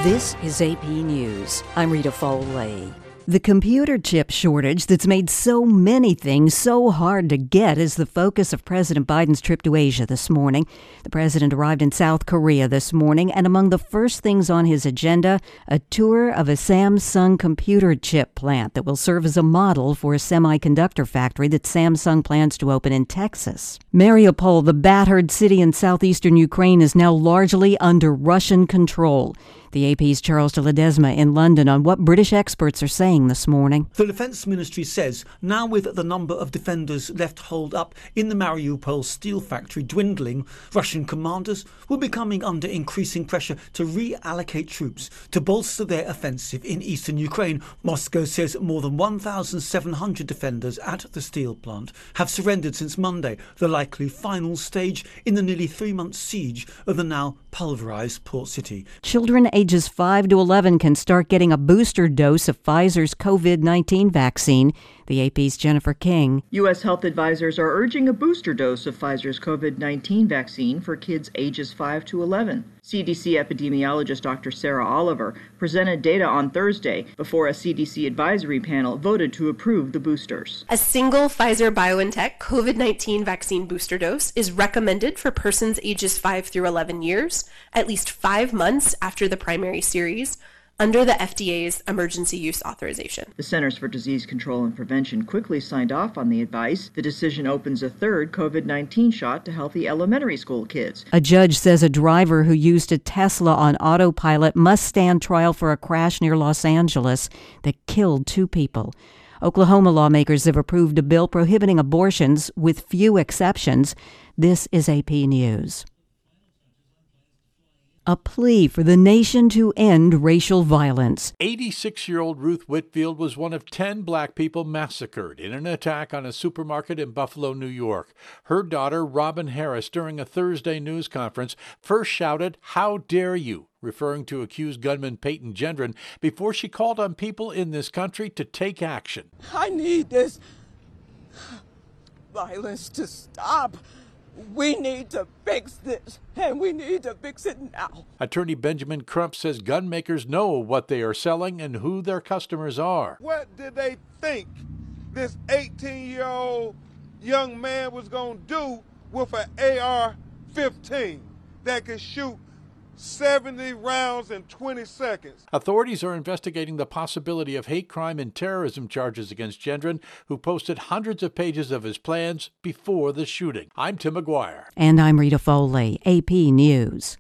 This is AP News. I'm Rita Foley. The computer chip shortage that's made so many things so hard to get is the focus of President Biden's trip to Asia this morning. The president arrived in South Korea this morning, and among the first things on his agenda, a tour of a Samsung computer chip plant that will serve as a model for a semiconductor factory that Samsung plans to open in Texas. Mariupol, the battered city in southeastern Ukraine, is now largely under Russian control. The AP's Charles de Ledesma in London on what British experts are saying this morning. The Defence Ministry says now with the number of defenders left holed up in the Mariupol steel factory dwindling, Russian commanders will be coming under increasing pressure to reallocate troops to bolster their offensive in eastern Ukraine. Moscow says more than 1,700 defenders at the steel plant have surrendered since Monday, the likely final stage in the nearly 3-month siege of the now pulverized port city. Children ages 5 to 11 can start getting a booster dose of Pfizer's COVID-19 vaccine. The AP's Jennifer King. U.S. health advisors are urging a booster dose of Pfizer's COVID-19 vaccine for kids ages 5 to 11. CDC epidemiologist Dr. Sarah Oliver presented data on Thursday before a CDC advisory panel voted to approve the boosters. A single Pfizer-BioNTech COVID-19 vaccine booster dose is recommended for persons ages 5 through 11 years, at least 5 months after the primary series, under the FDA's emergency use authorization. The Centers for Disease Control and Prevention quickly signed off on the advice. The decision opens a third COVID-19 shot to healthy elementary school kids. A judge says a driver who used a Tesla on autopilot must stand trial for a crash near Los Angeles that killed 2 people. Oklahoma lawmakers have approved a bill prohibiting abortions with few exceptions. This is AP News. A plea for the nation to end racial violence. 86-year-old Ruth Whitfield was one of 10 black people massacred in an attack on a supermarket in Buffalo, New York. Her daughter, Robin Harris, during a Thursday news conference, first shouted, "How dare you?" referring to accused gunman Peyton Gendron, before she called on people in this country to take action. I need this violence to stop. We need to fix this, and we need to fix it now. Attorney Benjamin Crump says gun makers know what they are selling and who their customers are. What did they think this 18-year-old young man was going to do with an AR-15 that could shoot 70 rounds in 20 seconds. Authorities are investigating the possibility of hate crime and terrorism charges against Gendron, who posted hundreds of pages of his plans before the shooting. I'm Tim McGuire. And I'm Rita Foley, AP News.